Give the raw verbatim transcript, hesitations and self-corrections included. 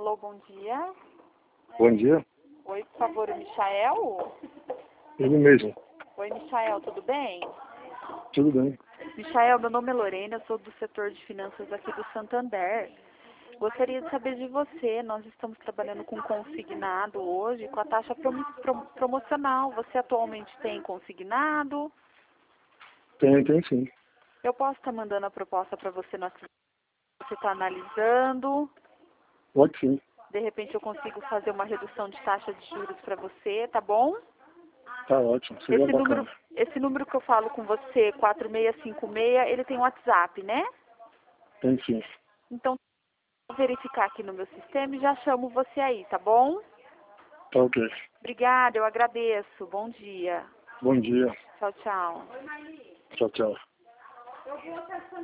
Alô, bom dia. Bom dia. Oi, por favor, o Michael? Ele mesmo. Oi, Michael, tudo bem? Tudo bem. Michael, meu nome é Lorena, eu sou do setor de finanças aqui do Santander. Gostaria de saber de você, nós estamos trabalhando com consignado hoje, com a taxa prom prom promocional. Você atualmente tem consignado? Tem, tem sim. Eu posso estar mandando a proposta para você, na... você está analisando. Pode sim. De repente eu consigo fazer uma redução de taxa de juros para você, tá bom? Tá ótimo. Seria Esse bacana. número, esse número que eu falo com você, quatro seis cinco seis, ele tem WhatsApp, né? Tem sim. Então, vou verificar aqui no meu sistema e já chamo você aí, tá bom? Tá ok. Obrigada, eu agradeço. Bom dia. Bom dia. Tchau, tchau. Tchau, tchau.